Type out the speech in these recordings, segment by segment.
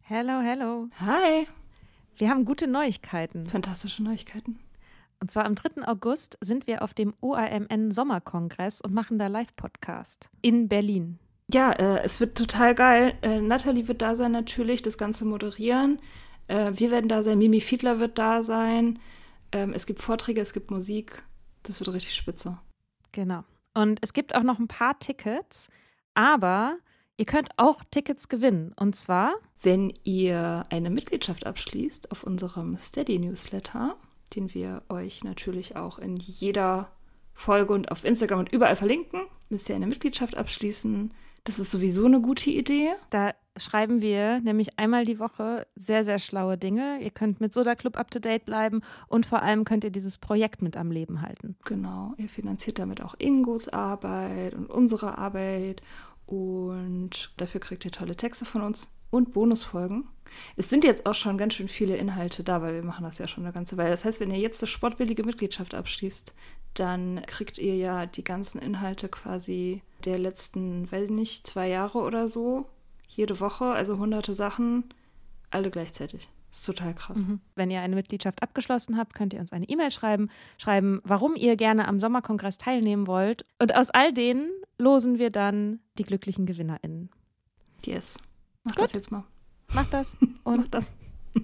Hello, hello. Hi. Wir haben gute Neuigkeiten. Fantastische Neuigkeiten. Und zwar am 3. August sind wir auf dem OAMN-Sommerkongress und machen da Live-Podcast in Berlin. Ja, es wird total geil. Nathalie wird da sein natürlich, das Ganze moderieren. Wir werden da sein, Mimi Fiedler wird da sein. Es gibt Vorträge, es gibt Musik. Das wird richtig spitze. Genau. Und es gibt auch noch ein paar Tickets, aber ihr könnt auch Tickets gewinnen. Und zwar, wenn ihr eine Mitgliedschaft abschließt auf unserem Steady-Newsletter, den wir euch natürlich auch in jeder Folge und auf Instagram und überall verlinken, müsst ihr eine Mitgliedschaft abschließen. Das ist sowieso eine gute Idee. Da schreiben wir nämlich einmal die Woche sehr, sehr schlaue Dinge. Ihr könnt mit Soda Club up-to-date bleiben und vor allem könnt ihr dieses Projekt mit am Leben halten. Genau, ihr finanziert damit auch Ingos Arbeit und unsere Arbeit und dafür kriegt ihr tolle Texte von uns und Bonusfolgen. Es sind jetzt auch schon ganz schön viele Inhalte da, weil wir machen das ja schon eine ganze Weile. Das heißt, wenn ihr jetzt eine sportbillige Mitgliedschaft abschließt, dann kriegt ihr ja die ganzen Inhalte quasi der letzten, weiß ich nicht, 2 Jahre oder so, jede Woche, also hunderte Sachen, alle gleichzeitig. Das ist total krass. Wenn ihr eine Mitgliedschaft abgeschlossen habt, könnt ihr uns eine E-Mail schreiben, warum ihr gerne am Sommerkongress teilnehmen wollt. Und aus all denen losen wir dann die glücklichen GewinnerInnen. Yes. Mach Gut. das jetzt mal. Macht das. Und Mach das.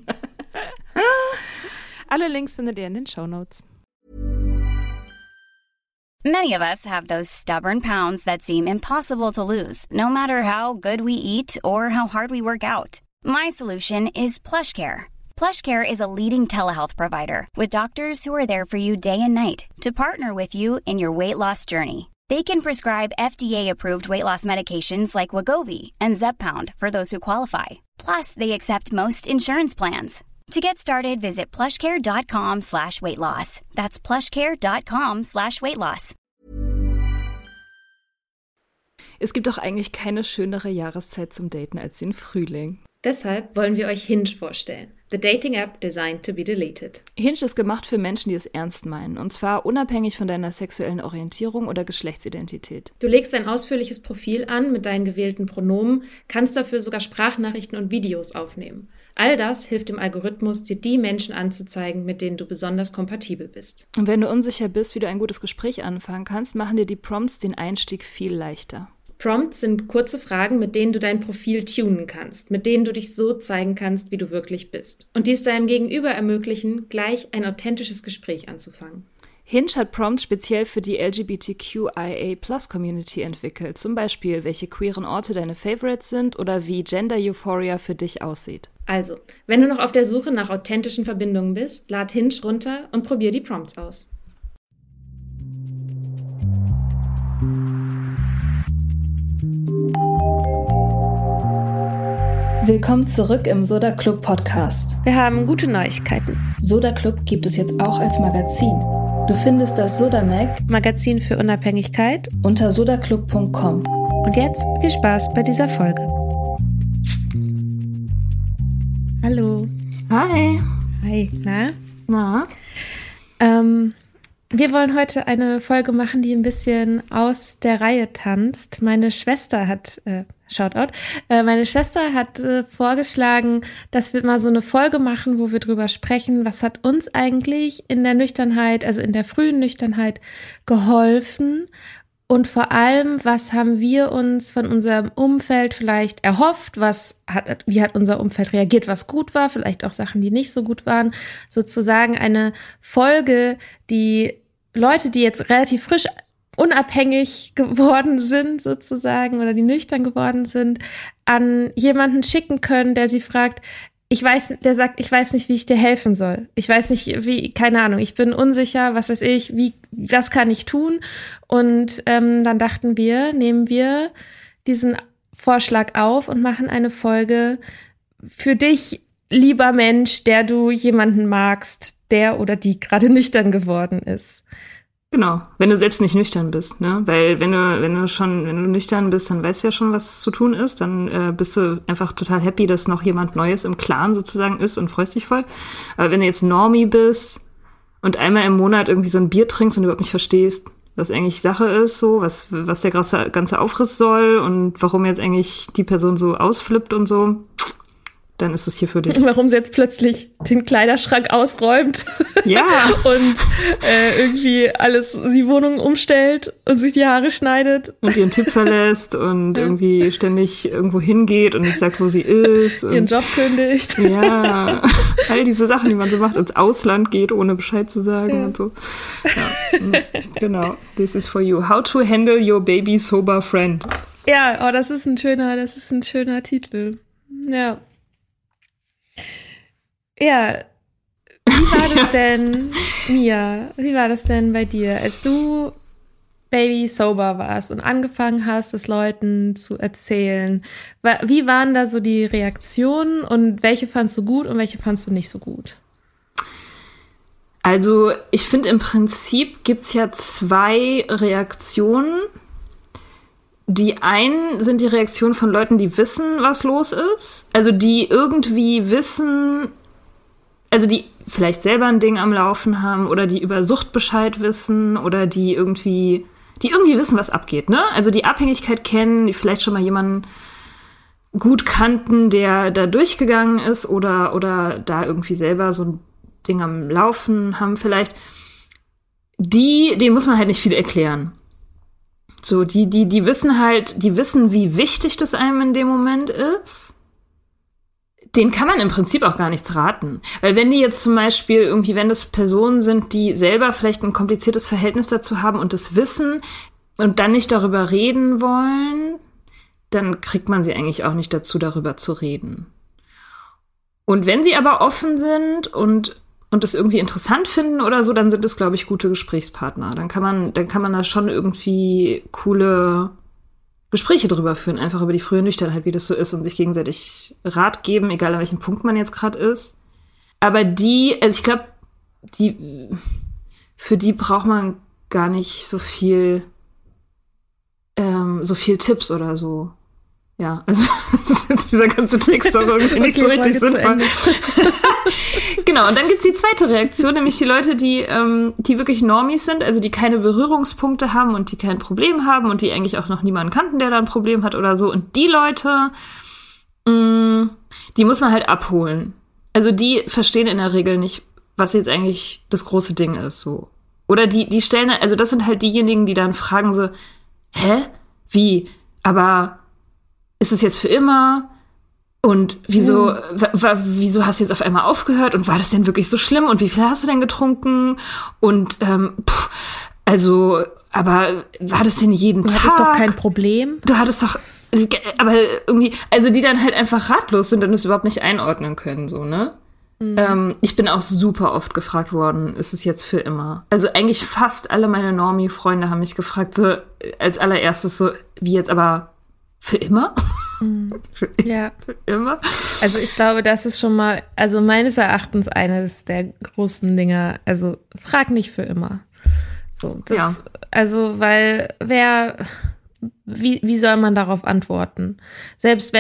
alle Links findet ihr in den Shownotes. Many of us have those stubborn pounds that seem impossible to lose, no matter how good we eat or how hard we work out. My solution is PlushCare. PlushCare is a leading telehealth provider with doctors who are there for you day and night to partner with you in your weight loss journey. They can prescribe FDA-approved weight loss medications like Wegovy and Zepbound for those who qualify. Plus, they accept most insurance plans. To get started, visit plushcare.com/weightloss. That's plushcare.com/weightloss. Es gibt doch eigentlich keine schönere Jahreszeit zum Daten als den Frühling. Deshalb wollen wir euch Hinge vorstellen. The Dating App designed to be deleted. Hinge ist gemacht für Menschen, die es ernst meinen. Und zwar unabhängig von deiner sexuellen Orientierung oder Geschlechtsidentität. Du legst ein ausführliches Profil an mit deinen gewählten Pronomen, kannst dafür sogar Sprachnachrichten und Videos aufnehmen. All das hilft dem Algorithmus, dir die Menschen anzuzeigen, mit denen du besonders kompatibel bist. Und wenn du unsicher bist, wie du ein gutes Gespräch anfangen kannst, machen dir die Prompts den Einstieg viel leichter. Prompts sind kurze Fragen, mit denen du dein Profil tunen kannst, mit denen du dich so zeigen kannst, wie du wirklich bist. Und die es deinem Gegenüber ermöglichen, gleich ein authentisches Gespräch anzufangen. Hinge hat Prompts speziell für die LGBTQIA+-Community entwickelt. Zum Beispiel, welche queeren Orte deine Favorites sind oder wie Gender Euphoria für dich aussieht. Also, wenn du noch auf der Suche nach authentischen Verbindungen bist, lad Hinge runter und probier die Prompts aus. Willkommen zurück im Soda Club Podcast. Wir haben gute Neuigkeiten. Soda Club gibt es jetzt auch als Magazin. Du findest das Soda Mag, Magazin für Unabhängigkeit, unter sodaclub.com. Und jetzt viel Spaß bei dieser Folge. Hallo. Hi. Hi. Na? Na? Wir wollen heute eine Folge machen, die ein bisschen aus der Reihe tanzt. Meine Schwester hat, Shoutout, meine Schwester hat vorgeschlagen, dass wir mal so eine Folge machen, wo wir drüber sprechen, was hat uns eigentlich in der Nüchternheit, also in der frühen Nüchternheit geholfen und vor allem, was haben wir uns von unserem Umfeld vielleicht erhofft, wie hat unser Umfeld reagiert, was gut war, vielleicht auch Sachen, die nicht so gut waren, sozusagen eine Folge, die Leute, die jetzt relativ frisch unabhängig geworden sind sozusagen oder die nüchtern geworden sind, an jemanden schicken können, der sie fragt, der sagt, ich weiß nicht, wie ich dir helfen soll. Ich weiß nicht, keine Ahnung, ich bin unsicher, was weiß ich, was kann ich tun? Und dann dachten wir, nehmen wir diesen Vorschlag auf und machen eine Folge für dich, lieber Mensch, der du jemanden magst, der oder die gerade nüchtern geworden ist. Genau, wenn du selbst nicht nüchtern bist, ne? Weil wenn du nüchtern bist, dann weißt du ja schon, was zu tun ist. Dann bist du einfach total happy, dass noch jemand Neues im Clan sozusagen ist und freust dich voll. Aber wenn du jetzt Normie bist und einmal im Monat irgendwie so ein Bier trinkst und überhaupt nicht verstehst, was eigentlich Sache ist, so, was der ganze Aufriss soll und warum jetzt eigentlich die Person so ausflippt und so, dann ist es hier für dich. Warum sie jetzt plötzlich den Kleiderschrank ausräumt. Ja. Und irgendwie die Wohnung umstellt und sich die Haare schneidet. Und ihren Tipp verlässt und irgendwie ständig irgendwo hingeht und nicht sagt, wo sie ist. Ihren Job kündigt. Ja, all diese Sachen, die man so macht, ins Ausland geht, ohne Bescheid zu sagen und so. Ja, genau. This is for you. How to handle your baby sober friend. Ja, das ist ein schöner Titel. Ja. Ja, wie war das denn, Mia, wie war das denn bei dir, als du Baby sober warst und angefangen hast, es Leuten zu erzählen? Wie waren da so die Reaktionen und welche fandst du gut und welche fandst du nicht so gut? Also ich finde, im Prinzip gibt's ja 2 Reaktionen. Die einen sind die Reaktionen von Leuten, die wissen, was los ist. Also die irgendwie wissen, also die vielleicht selber ein Ding am Laufen haben oder die über Sucht Bescheid wissen oder die irgendwie wissen, was abgeht, ne? Also die Abhängigkeit kennen, die vielleicht schon mal jemanden gut kannten, der da durchgegangen ist oder da irgendwie selber so ein Ding am Laufen haben vielleicht. Denen muss man halt nicht viel erklären. So, die wissen halt, die wissen, wie wichtig das einem in dem Moment ist. Denen kann man im Prinzip auch gar nichts raten. Weil wenn die jetzt zum Beispiel irgendwie, wenn das Personen sind, die selber vielleicht ein kompliziertes Verhältnis dazu haben und das wissen und dann nicht darüber reden wollen, dann kriegt man sie eigentlich auch nicht dazu, darüber zu reden. Und wenn sie aber offen sind und das irgendwie interessant finden oder so, dann sind es, glaube ich, gute Gesprächspartner. Dann kann man da schon irgendwie coole Gespräche drüber führen, einfach über die frühe Nüchternheit, wie das so ist und sich gegenseitig Rat geben, egal an welchem Punkt man jetzt gerade ist. Aber ich glaube, für die braucht man gar nicht so viel Tipps oder so. Ja, also dieser ganze Text auch irgendwie nicht so richtig sinnvoll. Genau, und dann gibt's die zweite Reaktion, nämlich die Leute, die wirklich Normies sind, also die keine Berührungspunkte haben und die kein Problem haben und die eigentlich auch noch niemanden kannten, der da ein Problem hat oder so. Und die Leute, die muss man halt abholen. Also die verstehen in der Regel nicht, was jetzt eigentlich das große Ding ist, so. Oder die stellen, also das sind halt diejenigen, die dann fragen so, hä? Wie? Aber ist es jetzt für immer? Und wieso hast du jetzt auf einmal aufgehört? Und war das denn wirklich so schlimm? Und wie viel hast du denn getrunken? Und aber war das denn jeden Tag? Du hattest doch kein Problem. Du hattest doch, aber irgendwie, also die dann halt einfach ratlos sind und es überhaupt nicht einordnen können, so, ne? Mhm. Ich bin auch super oft gefragt worden, ist es jetzt für immer? Also eigentlich fast alle meine Normie-Freunde haben mich gefragt, so als allererstes so, wie jetzt aber für immer? Ja. Für immer? Also ich glaube, das ist schon mal, also meines Erachtens eines der großen Dinger, also frag nicht für immer. So, das, ja. Also, weil wie soll man darauf antworten? Selbst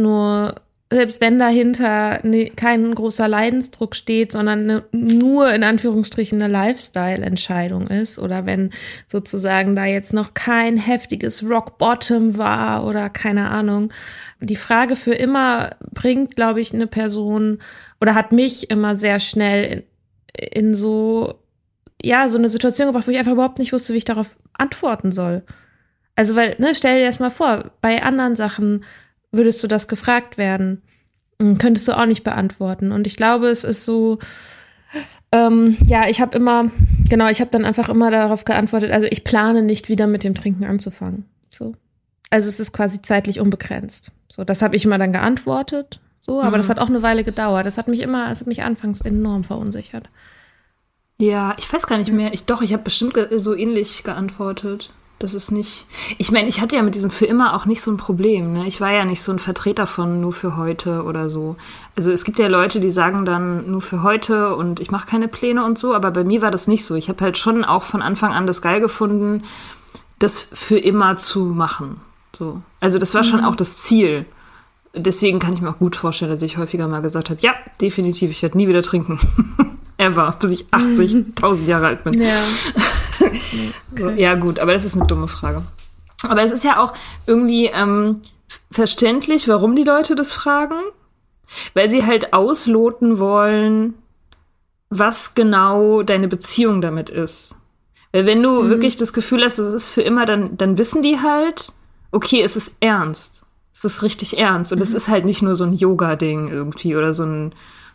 wenn dahinter kein großer Leidensdruck steht, sondern nur in Anführungsstrichen eine Lifestyle-Entscheidung ist oder wenn sozusagen da jetzt noch kein heftiges Rock-Bottom war oder keine Ahnung. Die Frage für immer bringt, glaube ich, eine Person oder hat mich immer sehr schnell in so eine Situation gebracht, wo ich einfach überhaupt nicht wusste, wie ich darauf antworten soll. Also weil, stell dir das mal vor, bei anderen Sachen würdest du das gefragt werden, könntest du auch nicht beantworten. Und ich glaube, es ist so, ich habe dann einfach immer darauf geantwortet, also ich plane nicht wieder mit dem Trinken anzufangen. So. Also es ist quasi zeitlich unbegrenzt. So, das habe ich immer dann geantwortet, so, aber das hat auch eine Weile gedauert. Es hat mich anfangs enorm verunsichert. Ja, ich weiß gar nicht mehr. Ich habe bestimmt so ähnlich geantwortet. Das ist nicht. Ich meine, ich hatte ja mit diesem für immer auch nicht so ein Problem, ne? Ich war ja nicht so ein Vertreter von nur für heute oder so. Also es gibt ja Leute, die sagen dann nur für heute und ich mache keine Pläne und so, aber bei mir war das nicht so. Ich habe halt schon auch von Anfang an das geil gefunden, das für immer zu machen. So. Also das war schon auch das Ziel. Deswegen kann ich mir auch gut vorstellen, dass ich häufiger mal gesagt habe, ja, definitiv, ich werde nie wieder trinken. Ever, bis ich 80.000 Jahre alt bin. Ja. So, ja, gut, aber das ist eine dumme Frage. Aber es ist ja auch irgendwie verständlich, warum die Leute das fragen. Weil sie halt ausloten wollen, was genau deine Beziehung damit ist. Weil wenn du wirklich das Gefühl hast, es ist für immer, dann wissen die halt, okay, es ist ernst. Es ist richtig ernst. Und es ist halt nicht nur so ein Yoga-Ding irgendwie oder so ein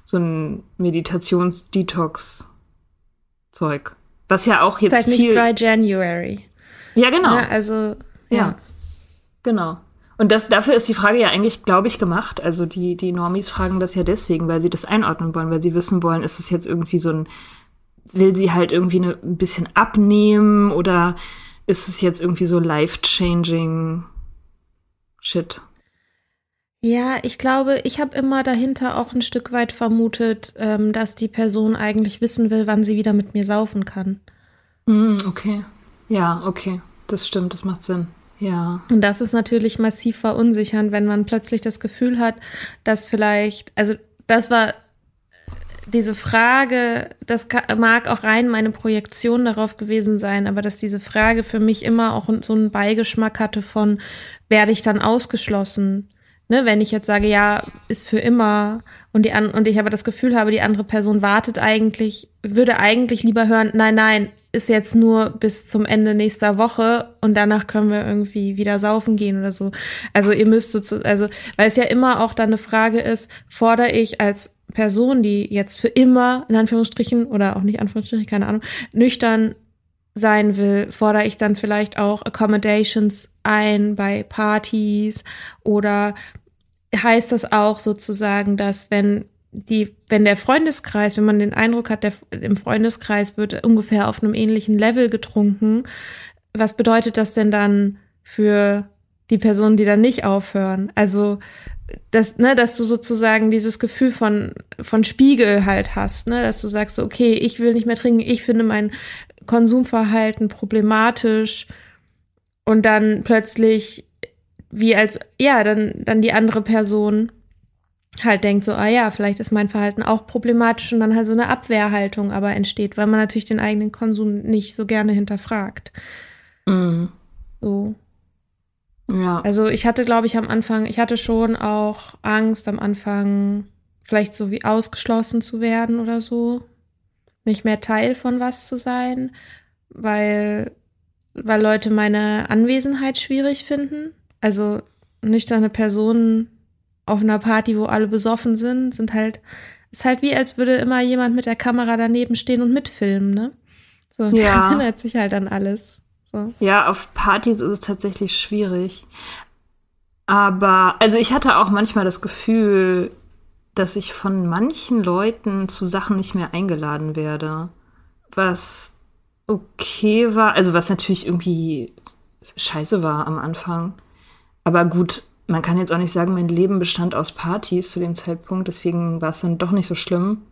Meditations-Detox-Zeug. Was ja auch jetzt halt viel... nicht Dry January. Ja, genau. Ja, also, ja. Genau. Und dafür ist die Frage ja eigentlich, glaube ich, gemacht. Also die Normis fragen das ja deswegen, weil sie das einordnen wollen, weil sie wissen wollen, ist es jetzt irgendwie so ein, will sie halt irgendwie ein bisschen abnehmen oder ist es jetzt irgendwie so life-changing Shit? Ja, ich glaube, ich habe immer dahinter auch ein Stück weit vermutet, dass die Person eigentlich wissen will, wann sie wieder mit mir saufen kann. Okay. Ja, okay. Das stimmt, das macht Sinn. Ja. Und das ist natürlich massiv verunsichernd, wenn man plötzlich das Gefühl hat, dass vielleicht, also das war diese Frage, das mag auch rein meine Projektion darauf gewesen sein, aber dass diese Frage für mich immer auch so einen Beigeschmack hatte von, werde ich dann ausgeschlossen? Ne, wenn ich jetzt sage, ja, ist für immer und ich aber das Gefühl habe, die andere Person würde eigentlich lieber hören, nein, ist jetzt nur bis zum Ende nächster Woche und danach können wir irgendwie wieder saufen gehen oder so. Also ihr müsst weil es ja immer auch dann eine Frage ist, fordere ich als Person, die jetzt für immer, in Anführungsstrichen, oder auch nicht Anführungsstrichen, keine Ahnung, nüchtern sein will, fordere ich dann vielleicht auch Accommodations ein bei Partys oder heißt das auch sozusagen, dass wenn der Freundeskreis, wenn man den Eindruck hat, im Freundeskreis wird ungefähr auf einem ähnlichen Level getrunken, was bedeutet das denn dann für die Personen, die dann nicht aufhören? Also, dass du sozusagen dieses Gefühl von Spiegel halt hast, ne, dass du sagst, so, okay, ich will nicht mehr trinken, ich finde mein Konsumverhalten problematisch und dann plötzlich dann die andere Person halt denkt so, vielleicht ist mein Verhalten auch problematisch und dann halt so eine Abwehrhaltung aber entsteht, weil man natürlich den eigenen Konsum nicht so gerne hinterfragt. So. Ja. Also ich hatte, glaube ich, ich hatte schon auch Angst am Anfang, vielleicht so wie ausgeschlossen zu werden oder so, nicht mehr Teil von was zu sein, weil Leute meine Anwesenheit schwierig finden. Also nüchterne Personen auf einer Party, wo alle besoffen sind, ist halt wie, als würde immer jemand mit der Kamera daneben stehen und mitfilmen, ne? So, ja. Da erinnert sich halt an alles. So. Ja, auf Partys ist es tatsächlich schwierig. Aber, also ich hatte auch manchmal das Gefühl, dass ich von manchen Leuten zu Sachen nicht mehr eingeladen werde. Was okay war, also was natürlich irgendwie scheiße war am Anfang. Aber gut, man kann jetzt auch nicht sagen, mein Leben bestand aus Partys zu dem Zeitpunkt, deswegen war es dann doch nicht so schlimm.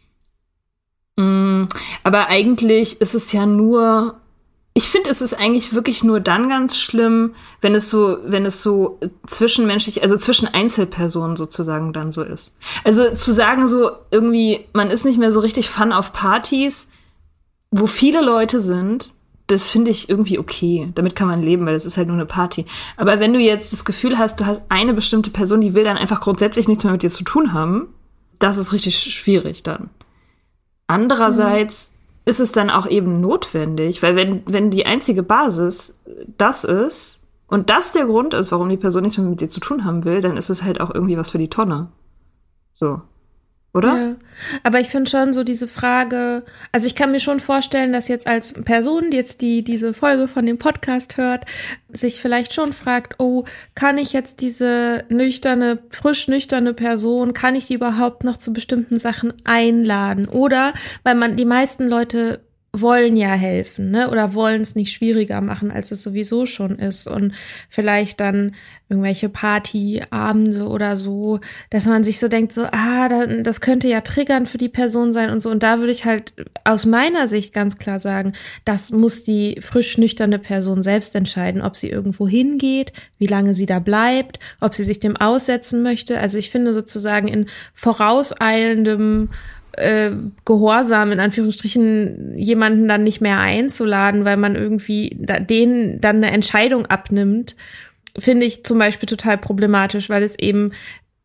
Aber eigentlich ist es ja nur, ich finde, es ist eigentlich wirklich nur dann ganz schlimm, wenn es so zwischenmenschlich, also zwischen Einzelpersonen sozusagen dann so ist. Also zu sagen so irgendwie, man ist nicht mehr so richtig Fun auf Partys, wo viele Leute sind, das finde ich irgendwie okay. Damit kann man leben, weil das ist halt nur eine Party. Aber wenn du jetzt das Gefühl hast, du hast eine bestimmte Person, die will dann einfach grundsätzlich nichts mehr mit dir zu tun haben, das ist richtig schwierig dann. Andererseits ist es dann auch eben notwendig, weil wenn die einzige Basis das ist und das der Grund ist, warum die Person nichts mehr mit dir zu tun haben will, dann ist es halt auch irgendwie was für die Tonne. So. Oder? Ja, aber ich finde schon so diese Frage, also ich kann mir schon vorstellen, dass jetzt als Person, die diese Folge von dem Podcast hört, sich vielleicht schon fragt, oh, kann ich jetzt diese frisch nüchterne Person, kann ich die überhaupt noch zu bestimmten Sachen einladen? Oder, weil die meisten Leute wollen ja helfen, ne? Oder wollen es nicht schwieriger machen, als es sowieso schon ist. Und vielleicht dann irgendwelche Partyabende oder so, dass man sich so denkt, so, das könnte ja triggernd für die Person sein und so. Und da würde ich halt aus meiner Sicht ganz klar sagen, das muss die frisch nüchterne Person selbst entscheiden, ob sie irgendwo hingeht, wie lange sie da bleibt, ob sie sich dem aussetzen möchte. Also ich finde sozusagen in vorauseilendem Gehorsam, in Anführungsstrichen, jemanden dann nicht mehr einzuladen, weil man irgendwie denen dann eine Entscheidung abnimmt, finde ich zum Beispiel total problematisch, weil es eben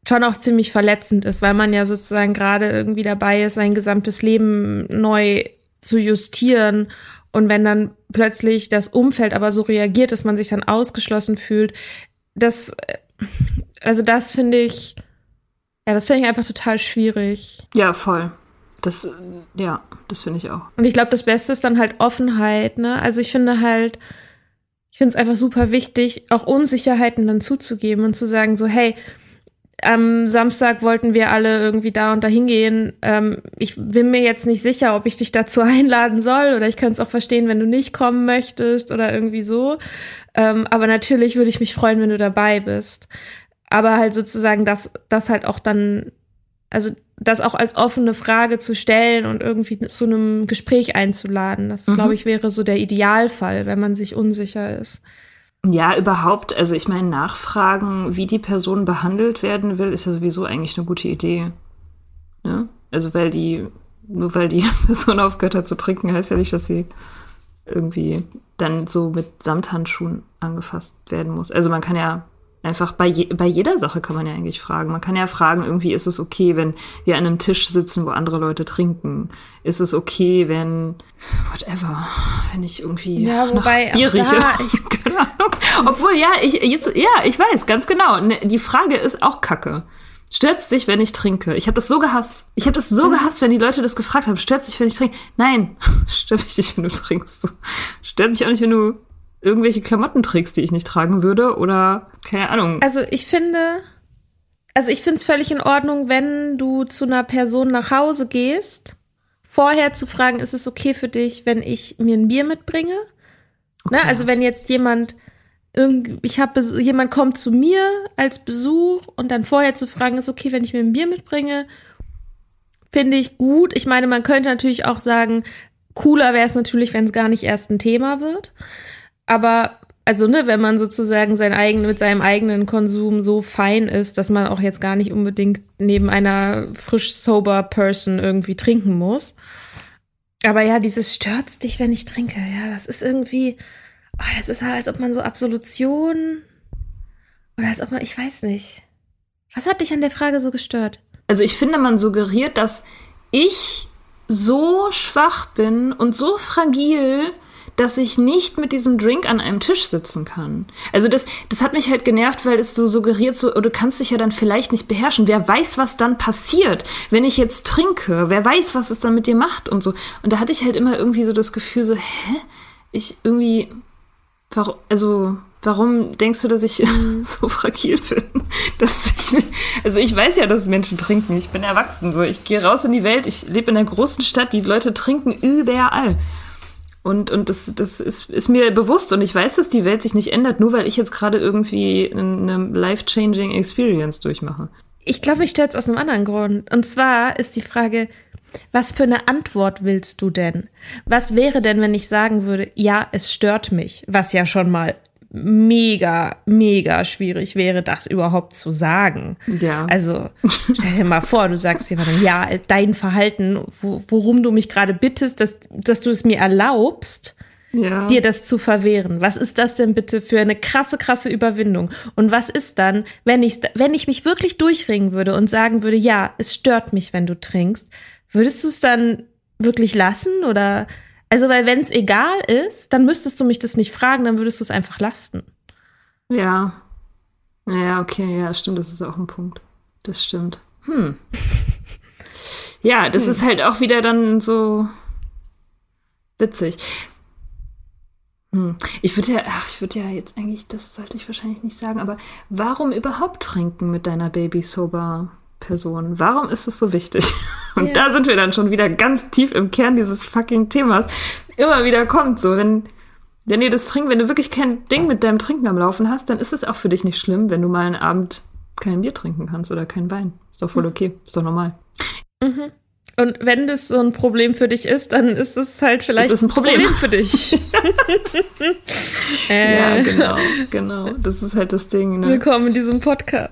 schon auch ziemlich verletzend ist, weil man ja sozusagen gerade irgendwie dabei ist, sein gesamtes Leben neu zu justieren. Und wenn dann plötzlich das Umfeld aber so reagiert, dass man sich dann ausgeschlossen fühlt, das finde ich einfach total schwierig. Ja, voll. Das finde ich auch. Und ich glaube, das Beste ist dann halt Offenheit, ne? Also ich finde es einfach super wichtig, auch Unsicherheiten dann zuzugeben und zu sagen so, hey, am Samstag wollten wir alle irgendwie da und da hingehen. Ich bin mir jetzt nicht sicher, ob ich dich dazu einladen soll oder ich könnte es auch verstehen, wenn du nicht kommen möchtest oder irgendwie so. Aber natürlich würde ich mich freuen, wenn du dabei bist. Aber halt sozusagen das halt auch dann, also das auch als offene Frage zu stellen und irgendwie zu einem Gespräch einzuladen. Das, glaube ich, wäre so der Idealfall, wenn man sich unsicher ist. Ja, überhaupt, also ich meine, nachfragen, wie die Person behandelt werden will, ist ja sowieso eigentlich eine gute Idee. Ne? Also nur weil die Person aufgehört hat zu trinken, heißt ja nicht, dass sie irgendwie dann so mit Samthandschuhen angefasst werden muss. Also man kann ja einfach bei jeder Sache kann man ja eigentlich fragen. Man kann ja fragen, irgendwie ist es okay, wenn wir an einem Tisch sitzen, wo andere Leute trinken? Ist es okay, wenn ich irgendwie nach Bier rieche? Keine Ahnung. Obwohl, ich weiß, ganz genau. Die Frage ist auch kacke. Stört's dich, wenn ich trinke? Ich habe das so gehasst. Gehasst, wenn die Leute das gefragt haben. Stört's dich, wenn ich trinke? Nein, stört mich nicht, wenn du trinkst. Stört mich auch nicht, wenn du irgendwelche Klamotten trägst, die ich nicht tragen würde oder keine Ahnung. Also ich finde es völlig in Ordnung, wenn du zu einer Person nach Hause gehst, vorher zu fragen, ist es okay für dich, wenn ich mir ein Bier mitbringe? Okay. Ne? Also wenn jetzt jemand kommt zu mir als Besuch und dann vorher zu fragen, ist okay, wenn ich mir ein Bier mitbringe, finde ich gut. Ich meine, man könnte natürlich auch sagen, cooler wäre es natürlich, wenn es gar nicht erst ein Thema wird. Aber, also, ne, wenn man sozusagen mit seinem eigenen Konsum so fein ist, dass man auch jetzt gar nicht unbedingt neben einer frisch sober Person irgendwie trinken muss. Aber ja, dieses stört's dich, wenn ich trinke, ja, das ist irgendwie, das ist halt, als ob man so Absolution oder als ob man, ich weiß nicht. Was hat dich an der Frage so gestört? Also ich finde, man suggeriert, dass ich so schwach bin und so fragil, dass ich nicht mit diesem Drink an einem Tisch sitzen kann. Also das hat mich halt genervt, weil es so suggeriert, so, du kannst dich ja dann vielleicht nicht beherrschen. Wer weiß, was dann passiert, wenn ich jetzt trinke? Wer weiß, was es dann mit dir macht und so. Und da hatte ich halt immer irgendwie so das Gefühl so, warum denkst du, dass ich so fragil bin? Ich weiß ja, dass Menschen trinken. Ich bin erwachsen. So. Ich gehe raus in die Welt. Ich lebe in einer großen Stadt. Die Leute trinken überall. Und das ist mir bewusst. Und ich weiß, dass die Welt sich nicht ändert, nur weil ich jetzt gerade irgendwie eine life-changing Experience durchmache. Ich glaube, mich stört es aus einem anderen Grund. Und zwar ist die Frage, was für eine Antwort willst du denn? Was wäre denn, wenn ich sagen würde, ja, es stört mich, was ja schon mal mega, mega schwierig wäre, das überhaupt zu sagen. Ja. Also stell dir mal vor, du sagst jemandem, ja, dein Verhalten, worum du mich gerade bittest, dass du es mir erlaubst, dir das zu verwehren. Was ist das denn bitte für eine krasse, krasse Überwindung? Und was ist dann, wenn ich mich wirklich durchringen würde und sagen würde, ja, es stört mich, wenn du trinkst, würdest du es dann wirklich lassen oder? Also, weil wenn es egal ist, dann müsstest du mich das nicht fragen, dann würdest du es einfach lassen. Ja. Ja, okay, ja, stimmt, das ist auch ein Punkt. Das stimmt. Ja, das ist halt auch wieder dann so witzig. Ich würde ja jetzt eigentlich, das sollte ich wahrscheinlich nicht sagen, aber warum überhaupt trinken mit deiner Baby-Sober-Person? Warum ist es so wichtig? Und da sind wir dann schon wieder ganz tief im Kern dieses fucking Themas. Immer wieder kommt so, wenn ihr das trinkt, wenn du wirklich kein Ding mit deinem Trinken am Laufen hast, dann ist es auch für dich nicht schlimm, wenn du mal einen Abend kein Bier trinken kannst oder kein Wein. Ist doch voll okay, ist doch normal. Mhm. Und wenn das so ein Problem für dich ist, dann ist es halt vielleicht ein Problem für dich. Ja, genau. Das ist halt das Ding. Ne? Willkommen in diesem Podcast.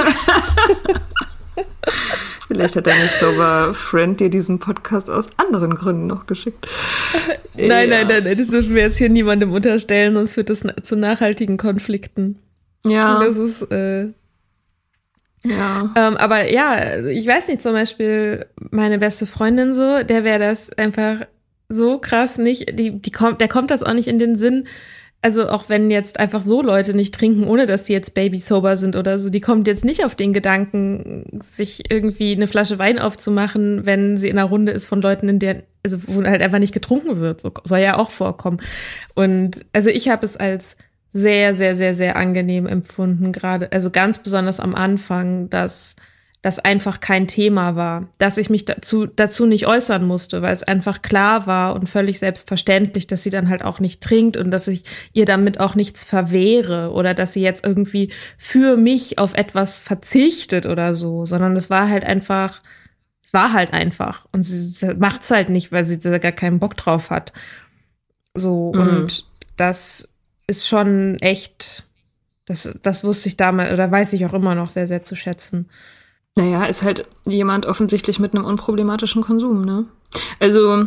Vielleicht hat deine Sober-Friend dir diesen Podcast aus anderen Gründen noch geschickt. Nein, das dürfen wir jetzt hier niemandem unterstellen, sonst führt das zu nachhaltigen Konflikten. Ja. Und das ist, Ja. Aber ja, ich weiß nicht, zum Beispiel meine beste Freundin so, der wäre das einfach so krass nicht, der kommt das auch nicht in den Sinn. Also auch wenn jetzt einfach so Leute nicht trinken, ohne dass die jetzt baby-sober sind oder so, die kommt jetzt nicht auf den Gedanken, sich irgendwie eine Flasche Wein aufzumachen, wenn sie in einer Runde ist von Leuten, also wo halt einfach nicht getrunken wird. So soll ja auch vorkommen. Und also ich habe es als sehr, sehr, sehr, sehr angenehm empfunden, gerade, also ganz besonders am Anfang, dass das einfach kein Thema war, dass ich mich dazu nicht äußern musste, weil es einfach klar war und völlig selbstverständlich, dass sie dann halt auch nicht trinkt und dass ich ihr damit auch nichts verwehre oder dass sie jetzt irgendwie für mich auf etwas verzichtet oder so, sondern es war halt einfach und sie macht's halt nicht, weil sie da gar keinen Bock drauf hat. So, und das ist schon echt, das wusste ich damals oder weiß ich auch immer noch sehr, sehr zu schätzen. Naja, ist halt jemand offensichtlich mit einem unproblematischen Konsum, ne? Also,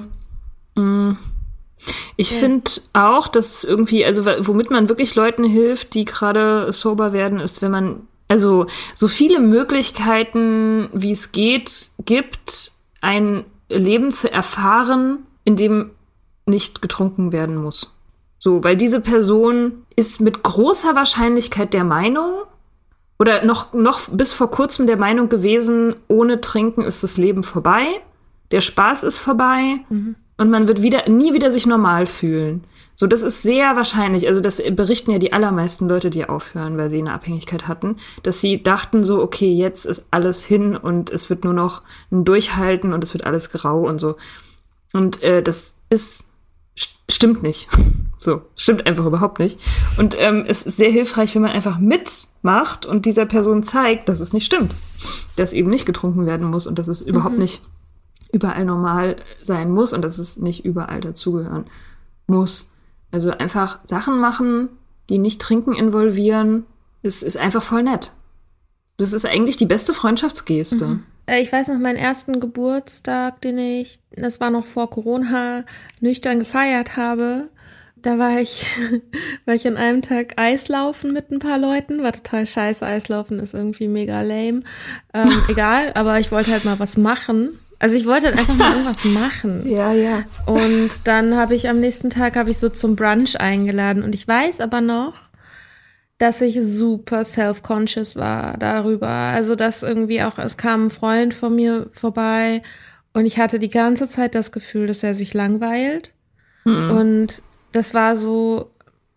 ich finde auch, dass irgendwie, also womit man wirklich Leuten hilft, die gerade sober werden, ist, wenn man, also so viele Möglichkeiten, wie es geht, gibt, ein Leben zu erfahren, in dem nicht getrunken werden muss. So, weil diese Person ist mit großer Wahrscheinlichkeit der Meinung, oder noch bis vor kurzem der Meinung gewesen, ohne Trinken ist das Leben vorbei, der Spaß ist vorbei und man wird nie wieder sich normal fühlen. So, das ist sehr wahrscheinlich, also das berichten ja die allermeisten Leute, die aufhören, weil sie eine Abhängigkeit hatten, dass sie dachten so, okay, jetzt ist alles hin und es wird nur noch ein Durchhalten und es wird alles grau und so. Und das stimmt nicht. So, stimmt einfach überhaupt nicht. Und es ist sehr hilfreich, wenn man einfach mitmacht und dieser Person zeigt, dass es nicht stimmt. Dass eben nicht getrunken werden muss und dass es überhaupt nicht überall normal sein muss und dass es nicht überall dazugehören muss. Also einfach Sachen machen, die nicht Trinken involvieren, ist einfach voll nett. Das ist eigentlich die beste Freundschaftsgeste. Ich weiß noch, meinen ersten Geburtstag, das war noch vor Corona, nüchtern gefeiert habe. Da war ich an einem Tag Eislaufen mit ein paar Leuten. War total scheiße. Eislaufen ist irgendwie mega lame. Egal, aber ich wollte halt mal was machen. Also ich wollte halt einfach mal irgendwas machen. Ja. Und dann habe ich am nächsten Tag so zum Brunch eingeladen. Und ich weiß aber noch, dass ich super self-conscious war darüber. Also dass irgendwie auch, es kam ein Freund von mir vorbei und ich hatte die ganze Zeit das Gefühl, dass er sich langweilt. Und es war so,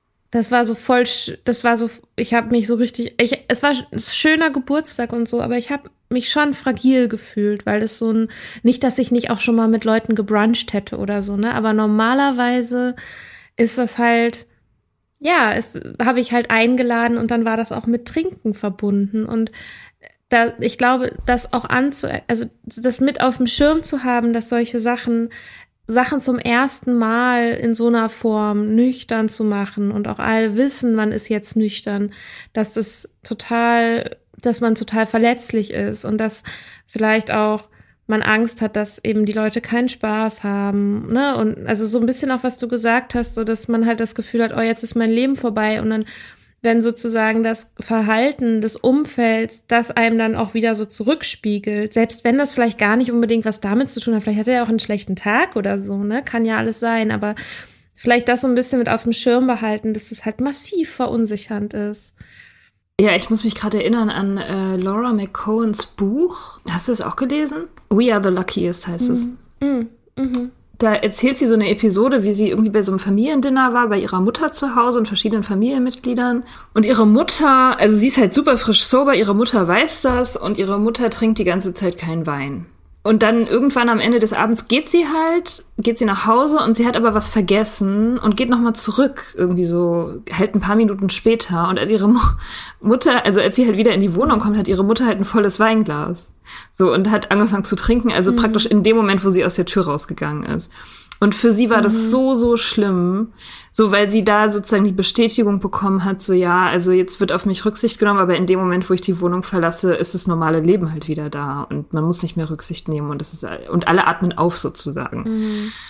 ich habe mich so richtig, es war ein schöner Geburtstag und so, aber ich habe mich schon fragil gefühlt, weil es nicht, dass ich nicht auch schon mal mit Leuten gebruncht hätte oder so, ne, aber normalerweise ist das halt, ja, habe ich halt eingeladen und dann war das auch mit Trinken verbunden und ich glaube, das auch also das mit auf dem Schirm zu haben, dass solche Sachen zum ersten Mal in so einer Form nüchtern zu machen und auch alle wissen, man ist jetzt nüchtern, dass man total verletzlich ist und dass vielleicht auch man Angst hat, dass eben die Leute keinen Spaß haben, ne? Und also so ein bisschen auch, was du gesagt hast, so dass man halt das Gefühl hat, oh, jetzt ist mein Leben vorbei und dann, wenn sozusagen das Verhalten des Umfelds, das einem dann auch wieder so zurückspiegelt, selbst wenn das vielleicht gar nicht unbedingt was damit zu tun hat, vielleicht hat er ja auch einen schlechten Tag oder so, ne, kann ja alles sein, aber vielleicht das so ein bisschen mit auf dem Schirm behalten, dass es halt massiv verunsichernd ist. Ja, ich muss mich gerade erinnern an Laura McCohens Buch. Hast du es auch gelesen? We Are the Luckiest heißt es. Da erzählt sie so eine Episode, wie sie irgendwie bei so einem Familiendinner war, bei ihrer Mutter zu Hause und verschiedenen Familienmitgliedern. Und ihre Mutter, also sie ist halt super frisch sober, ihre Mutter weiß das und ihre Mutter trinkt die ganze Zeit keinen Wein. Und dann irgendwann am Ende des Abends geht sie nach Hause und sie hat aber was vergessen und geht nochmal zurück, irgendwie so, halt ein paar Minuten später. Und als ihre Mutter, also als sie halt wieder in die Wohnung kommt, hat ihre Mutter halt ein volles Weinglas. So, und hat angefangen zu trinken, also praktisch in dem Moment, wo sie aus der Tür rausgegangen ist. Und für sie war das so, so schlimm, so weil sie da sozusagen die Bestätigung bekommen hat, so ja, also jetzt wird auf mich Rücksicht genommen, aber in dem Moment, wo ich die Wohnung verlasse, ist das normale Leben halt wieder da und man muss nicht mehr Rücksicht nehmen und alle atmen auf sozusagen.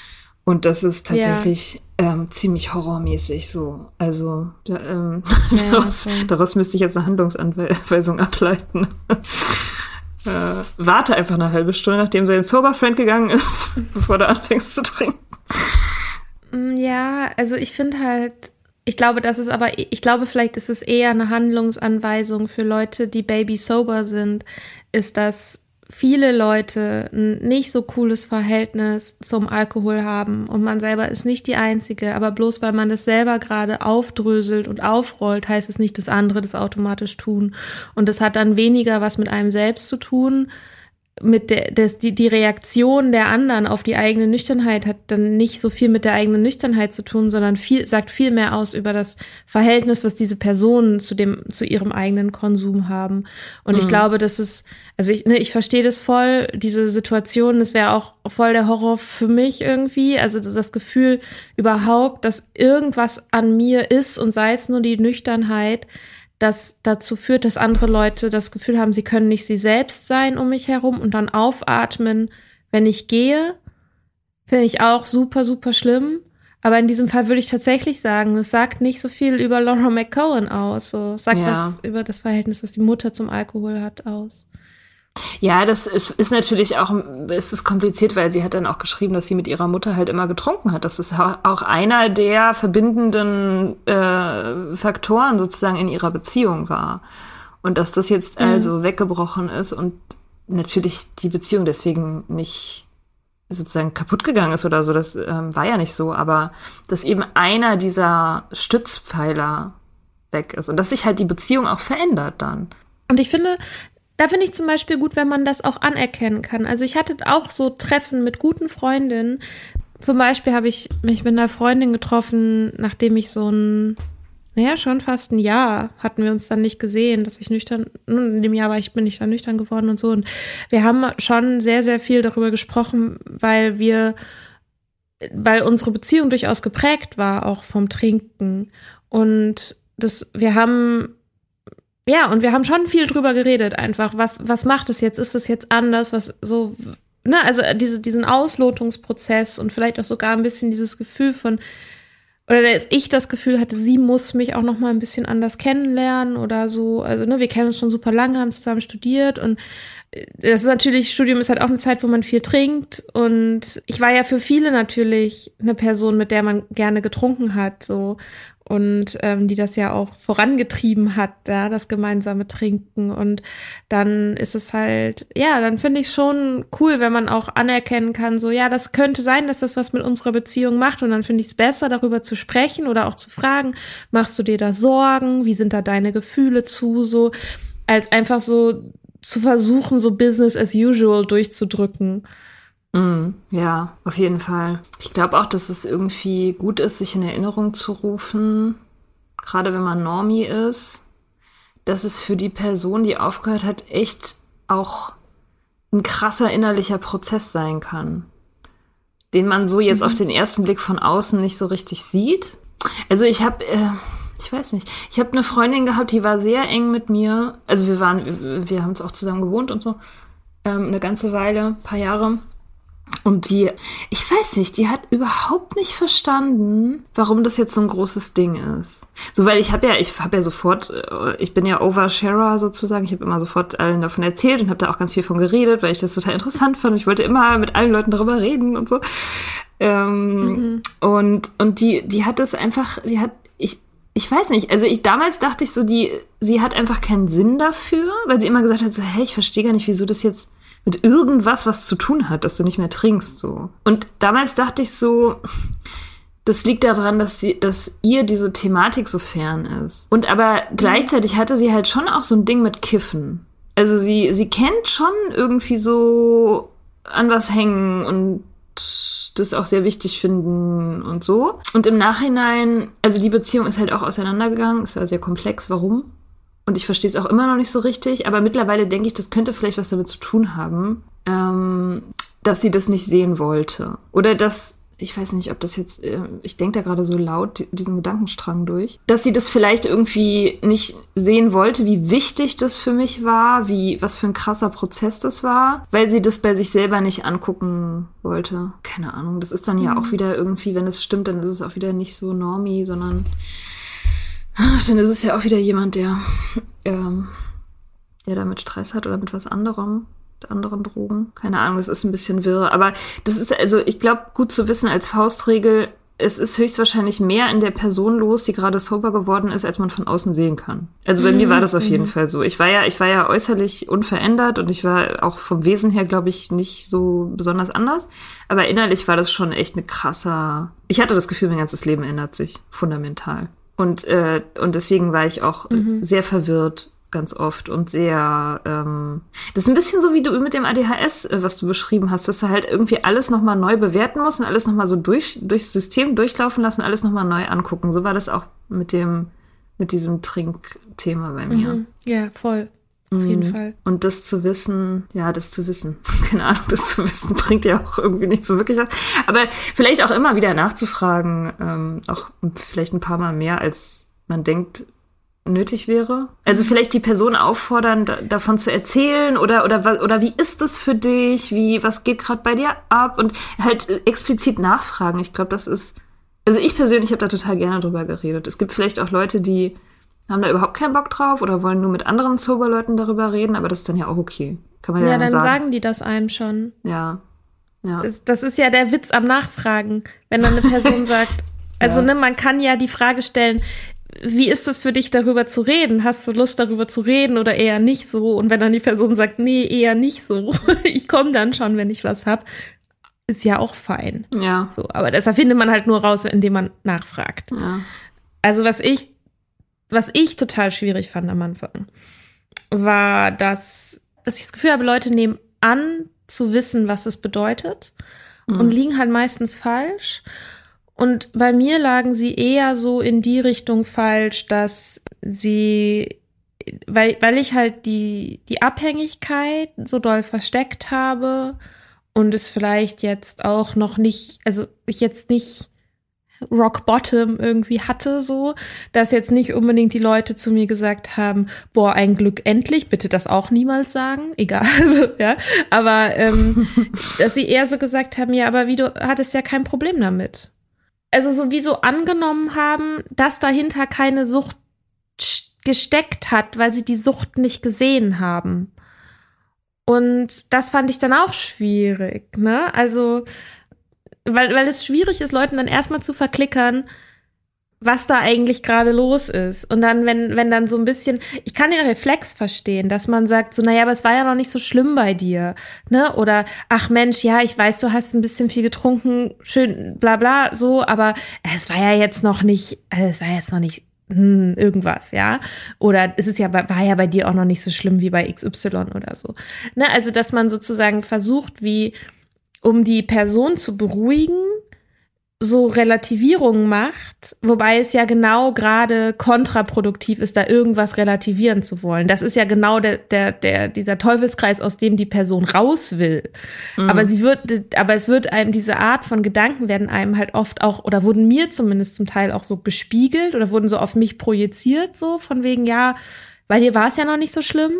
Und das ist tatsächlich ziemlich horrormäßig so. Also daraus müsste ich jetzt eine Handlungsanweisung ableiten. Warte einfach eine halbe Stunde, nachdem sein Sober-Friend gegangen ist, bevor du anfängst zu trinken. Ja, also ich finde halt, ich glaube, vielleicht ist es eher eine Handlungsanweisung für Leute, die baby sober sind, ist, dass viele Leute ein nicht so cooles Verhältnis zum Alkohol haben und man selber ist nicht die Einzige, aber bloß weil man das selber gerade aufdröselt und aufrollt, heißt es nicht, dass andere das automatisch tun. Und das hat dann weniger was mit einem selbst zu tun, die Reaktion der anderen auf die eigene Nüchternheit hat dann nicht so viel mit der eigenen Nüchternheit zu tun, sondern sagt viel mehr aus über das Verhältnis, was diese Personen zu ihrem eigenen Konsum haben. Und ich glaube, das ist, also ich verstehe das voll, diese Situation, das wäre auch voll der Horror für mich irgendwie, also das Gefühl überhaupt, dass irgendwas an mir ist und sei es nur die Nüchternheit, das dazu führt, dass andere Leute das Gefühl haben, sie können nicht sie selbst sein um mich herum und dann aufatmen, wenn ich gehe, finde ich auch super, super schlimm. Aber in diesem Fall würde ich tatsächlich sagen, es sagt nicht so viel über Laura McCowan aus. So, es sagt was über das Verhältnis, was die Mutter zum Alkohol hat, aus. Ja, das ist natürlich auch, es ist kompliziert, weil sie hat dann auch geschrieben, dass sie mit ihrer Mutter halt immer getrunken hat. Das ist auch einer der verbindenden Faktoren sozusagen in ihrer Beziehung war. Und dass das jetzt also weggebrochen ist und natürlich die Beziehung deswegen nicht sozusagen kaputt gegangen ist oder so, das war ja nicht so, aber dass eben einer dieser Stützpfeiler weg ist und dass sich halt die Beziehung auch verändert dann. Und ich finde, da finde ich zum Beispiel gut, wenn man das auch anerkennen kann. Also ich hatte auch so Treffen mit guten Freundinnen. Zum Beispiel habe ich mich mit einer Freundin getroffen, nachdem ich schon fast ein Jahr hatten wir uns dann nicht gesehen, dass ich nüchtern, in dem Jahr bin ich dann nüchtern geworden und so. Und wir haben schon sehr, sehr viel darüber gesprochen, weil unsere Beziehung durchaus geprägt war, auch vom Trinken. Und wir haben schon viel drüber geredet, einfach, was macht es jetzt? Ist es jetzt anders? Was so, also diesen Auslotungsprozess und vielleicht auch sogar ein bisschen dieses Gefühl von, oder dass ich das Gefühl hatte, sie muss mich auch noch mal ein bisschen anders kennenlernen oder so. Also, wir kennen uns schon super lange, haben zusammen studiert und das ist natürlich, Studium ist halt auch eine Zeit, wo man viel trinkt und ich war ja für viele natürlich eine Person, mit der man gerne getrunken hat, so. Und die das ja auch vorangetrieben hat, ja, das gemeinsame Trinken. Und dann ist es halt, dann finde ich schon cool, wenn man auch anerkennen kann, so, ja, das könnte sein, dass das was mit unserer Beziehung macht. Und dann finde ich es besser, darüber zu sprechen oder auch zu fragen, machst du dir da Sorgen? Wie sind da deine Gefühle zu? So, als einfach so zu versuchen, so Business as usual durchzudrücken. Ja, auf jeden Fall. Ich glaube auch, dass es irgendwie gut ist, sich in Erinnerung zu rufen, gerade wenn man Normie ist, dass es für die Person, die aufgehört hat, echt auch ein krasser innerlicher Prozess sein kann, den man so jetzt auf den ersten Blick von außen nicht so richtig sieht. Also ich habe eine Freundin gehabt, die war sehr eng mit mir. Also wir haben uns auch zusammen gewohnt und so, eine ganze Weile, ein paar Jahre. Und die hat überhaupt nicht verstanden, warum das jetzt so ein großes Ding ist. So, weil ich bin ja Oversharer sozusagen. Ich habe immer sofort allen davon erzählt und habe da auch ganz viel von geredet, weil ich das total interessant fand. Ich wollte immer mit allen Leuten darüber reden und so. Und die hat es einfach, ich weiß nicht, also damals dachte ich so, sie hat einfach keinen Sinn dafür, weil sie immer gesagt hat so, hey, ich verstehe gar nicht, wieso das jetzt mit irgendwas was zu tun hat, dass du nicht mehr trinkst, so. Und damals dachte ich so, das liegt daran, dass ihr diese Thematik so fern ist. Und aber gleichzeitig hatte sie halt schon auch so ein Ding mit Kiffen. Also sie kennt schon irgendwie so an was hängen und das auch sehr wichtig finden und so. Und im Nachhinein, also die Beziehung ist halt auch auseinandergegangen. Es war sehr komplex, warum? Und ich verstehe es auch immer noch nicht so richtig, aber mittlerweile denke ich, das könnte vielleicht was damit zu tun haben, dass sie das nicht sehen wollte. Oder dass ich weiß nicht, ob das jetzt, ich denke da gerade so laut diesen Gedankenstrang durch, dass sie das vielleicht irgendwie nicht sehen wollte, wie wichtig das für mich war, was für ein krasser Prozess das war, weil sie das bei sich selber nicht angucken wollte. Keine Ahnung, das ist dann ja auch wieder irgendwie, wenn es stimmt, dann ist es auch wieder nicht so normie, sondern dann ist es ja auch wieder jemand, der damit Stress hat oder mit was anderem. Anderen Drogen. Keine Ahnung, das ist ein bisschen wirr. Aber das ist, also ich glaube, gut zu wissen als Faustregel, es ist höchstwahrscheinlich mehr in der Person los, die gerade sober geworden ist, als man von außen sehen kann. Also bei mir war das auf jeden Fall so. Ich war ja äußerlich unverändert und ich war auch vom Wesen her, glaube ich, nicht so besonders anders. Aber innerlich war das schon echt ich hatte das Gefühl, mein ganzes Leben ändert sich fundamental. Und deswegen war ich auch sehr verwirrt ganz oft und sehr, das ist ein bisschen so wie du mit dem ADHS, was du beschrieben hast, dass du halt irgendwie alles nochmal neu bewerten musst und alles nochmal so durchs System durchlaufen lassen, alles nochmal neu angucken. So war das auch mit diesem Trinkthema bei mir. Ja, voll. Auf jeden Fall. Und das zu wissen, keine Ahnung, das zu wissen, bringt ja auch irgendwie nicht so wirklich was. Aber vielleicht auch immer wieder nachzufragen, auch vielleicht ein paar Mal mehr, als man denkt, nötig wäre. Also vielleicht die Person auffordern, davon zu erzählen oder wie ist das für dich? Was geht gerade bei dir ab? Und halt explizit nachfragen. Ich glaube, das ist, also ich persönlich habe da total gerne drüber geredet. Es gibt vielleicht auch Leute, die haben da überhaupt keinen Bock drauf oder wollen nur mit anderen Sober-Leuten darüber reden, aber das ist dann ja auch okay. Kann man ja dann sagen die das einem schon. Ja. Das ist ja der Witz am Nachfragen, wenn dann eine Person sagt, also man kann ja die Frage stellen, wie ist es für dich, darüber zu reden? Hast du Lust, darüber zu reden oder eher nicht so? Und wenn dann die Person sagt, nee, eher nicht so, ich komme dann schon, wenn ich was hab, ist ja auch fein. Ja. So, aber das erfindet man halt nur raus, indem man nachfragt. Ja. Also was ich total schwierig fand am Anfang, war, dass ich das Gefühl habe, Leute nehmen an, zu wissen, was es bedeutet und liegen halt meistens falsch. Und bei mir lagen sie eher so in die Richtung falsch, dass sie, weil ich halt die Abhängigkeit so doll versteckt habe und es vielleicht jetzt auch noch nicht, also ich jetzt nicht Rock Bottom irgendwie hatte, so, dass jetzt nicht unbedingt die Leute zu mir gesagt haben, boah, ein Glück endlich, bitte das auch niemals sagen, egal, ja, aber dass sie eher so gesagt haben, ja, aber du hattest ja kein Problem damit. Also sowieso angenommen haben, dass dahinter keine Sucht gesteckt hat, weil sie die Sucht nicht gesehen haben. Und das fand ich dann auch schwierig, ne? Also, weil es schwierig ist, Leuten dann erstmal zu verklickern, was da eigentlich gerade los ist. Und dann, wenn dann so ein bisschen, ich kann den Reflex verstehen, dass man sagt so, naja, aber es war ja noch nicht so schlimm bei dir, ne? Oder, ach Mensch, ja, ich weiß, du hast ein bisschen viel getrunken, schön, bla bla, so, aber es war ja jetzt noch nicht irgendwas, ja? Oder war ja bei dir auch noch nicht so schlimm wie bei XY oder so. Ne? Also, dass man sozusagen versucht, um die Person zu beruhigen, so Relativierungen macht, wobei es ja genau gerade kontraproduktiv ist, da irgendwas relativieren zu wollen. Das ist ja genau dieser Teufelskreis, aus dem die Person raus will. Aber es wird einem, diese Art von Gedanken werden einem halt oft auch, oder wurden mir zumindest zum Teil auch so gespiegelt oder wurden so auf mich projiziert, so von wegen, ja, bei dir war es ja noch nicht so schlimm.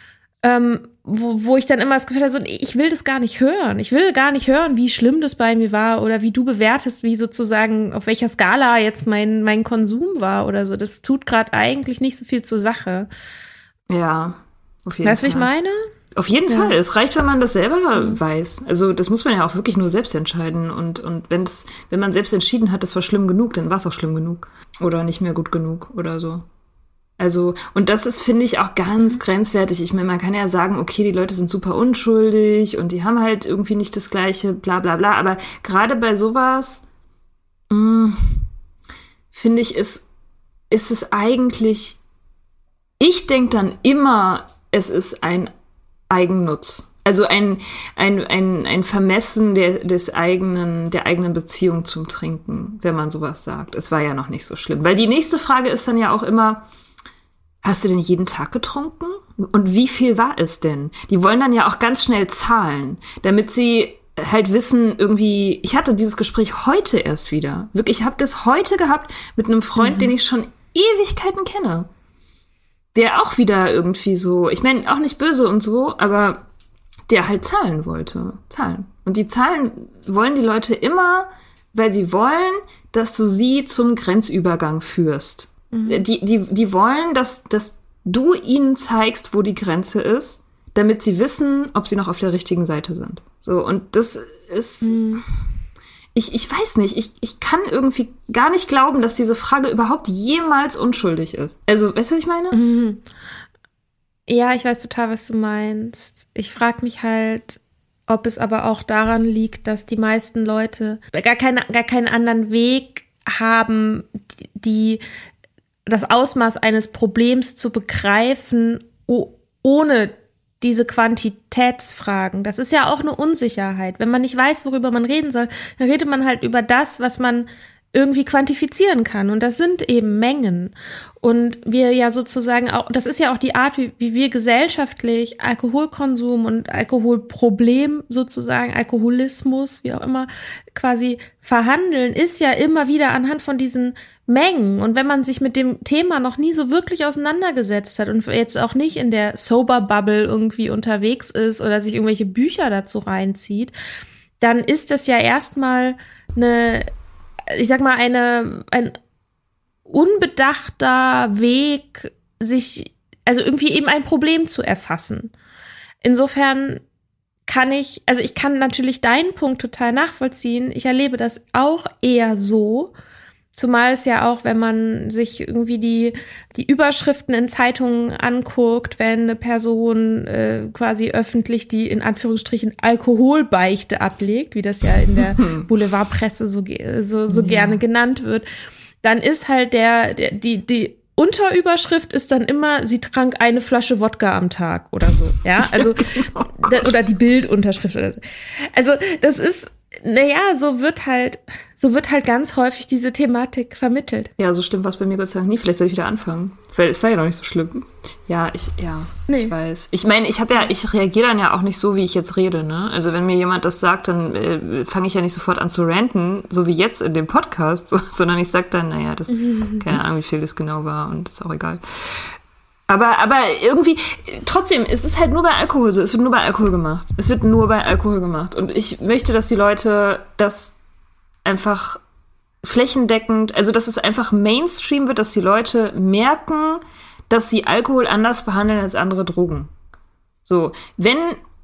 Wo ich dann immer das Gefühl habe, so, ich will das gar nicht hören. Ich will gar nicht hören, wie schlimm das bei mir war oder wie du bewertest, wie sozusagen, auf welcher Skala jetzt mein Konsum war oder so. Das tut gerade eigentlich nicht so viel zur Sache. Ja, auf jeden Fall. Weißt du, wie ich meine? Auf jeden Fall. Es reicht, wenn man das selber weiß. Also das muss man ja auch wirklich nur selbst entscheiden. Und wenn man selbst entschieden hat, das war schlimm genug, dann war es auch schlimm genug. Oder nicht mehr gut genug oder so. Also, und das ist, finde ich, auch ganz grenzwertig. Ich meine, man kann ja sagen, okay, die Leute sind super unschuldig und die haben halt irgendwie nicht das Gleiche, bla bla bla. Aber gerade bei sowas, finde ich, ist es eigentlich, ich denke dann immer, es ist ein Eigennutz. Also ein Vermessen der eigenen Beziehung zum Trinken, wenn man sowas sagt. Es war ja noch nicht so schlimm. Weil die nächste Frage ist dann ja auch immer, hast du denn jeden Tag getrunken? Und wie viel war es denn? Die wollen dann ja auch ganz schnell zahlen, damit sie halt wissen irgendwie, ich hatte dieses Gespräch heute erst wieder. Wirklich, ich habe das heute gehabt mit einem Freund, den ich schon Ewigkeiten kenne. Der auch wieder irgendwie so, ich meine, auch nicht böse und so, aber der halt zahlen wollte. Zahlen. Und die Zahlen wollen die Leute immer, weil sie wollen, dass du sie zum Grenzübergang führst. Die wollen, dass du ihnen zeigst, wo die Grenze ist, damit sie wissen, ob sie noch auf der richtigen Seite sind. So, und das ist, ich weiß nicht, ich kann irgendwie gar nicht glauben, dass diese Frage überhaupt jemals unschuldig ist. Also, weißt du, was ich meine? Ja, ich weiß total, was du meinst. Ich frage mich halt, ob es aber auch daran liegt, dass die meisten Leute gar keinen anderen Weg haben, die das Ausmaß eines Problems zu begreifen, ohne diese Quantitätsfragen. Das ist ja auch eine Unsicherheit. Wenn man nicht weiß, worüber man reden soll, dann redet man halt über das, was man irgendwie quantifizieren kann. Und das sind eben Mengen. Und wir ja sozusagen auch, das ist ja auch die Art, wie wir gesellschaftlich Alkoholkonsum und Alkoholproblem sozusagen, Alkoholismus, wie auch immer, quasi verhandeln, ist ja immer wieder anhand von diesen Mengen. Und wenn man sich mit dem Thema noch nie so wirklich auseinandergesetzt hat und jetzt auch nicht in der Sober-Bubble irgendwie unterwegs ist oder sich irgendwelche Bücher dazu reinzieht, dann ist das ja erstmal ein unbedachter Weg, also irgendwie eben ein Problem zu erfassen. Insofern ich kann natürlich deinen Punkt total nachvollziehen. Ich erlebe das auch eher so. Zumal es ja auch, wenn man sich irgendwie die Überschriften in Zeitungen anguckt, wenn eine Person quasi öffentlich die in Anführungsstrichen Alkoholbeichte ablegt, wie das ja in der Boulevardpresse so gerne genannt wird, dann ist halt die Unterüberschrift ist dann immer, sie trank eine Flasche Wodka am Tag oder so, ja, also oder die Bildunterschrift oder so. Also das ist, so wird halt ganz häufig diese Thematik vermittelt. Ja, so schlimm war es bei mir Gott sei Dank nie. Vielleicht soll ich wieder anfangen. Weil es war ja noch nicht so schlimm. Ich weiß. Ich meine, ich reagiere dann ja auch nicht so, wie ich jetzt rede, ne? Also wenn mir jemand das sagt, dann fange ich ja nicht sofort an zu ranten, so wie jetzt in dem Podcast, sondern ich sage dann, keine Ahnung, wie viel das genau war und ist auch egal. Aber irgendwie, trotzdem, es ist halt nur bei Alkohol so. Es wird nur bei Alkohol gemacht. Und ich möchte, dass die Leute das einfach flächendeckend, also dass es einfach Mainstream wird, dass die Leute merken, dass sie Alkohol anders behandeln als andere Drogen. So, wenn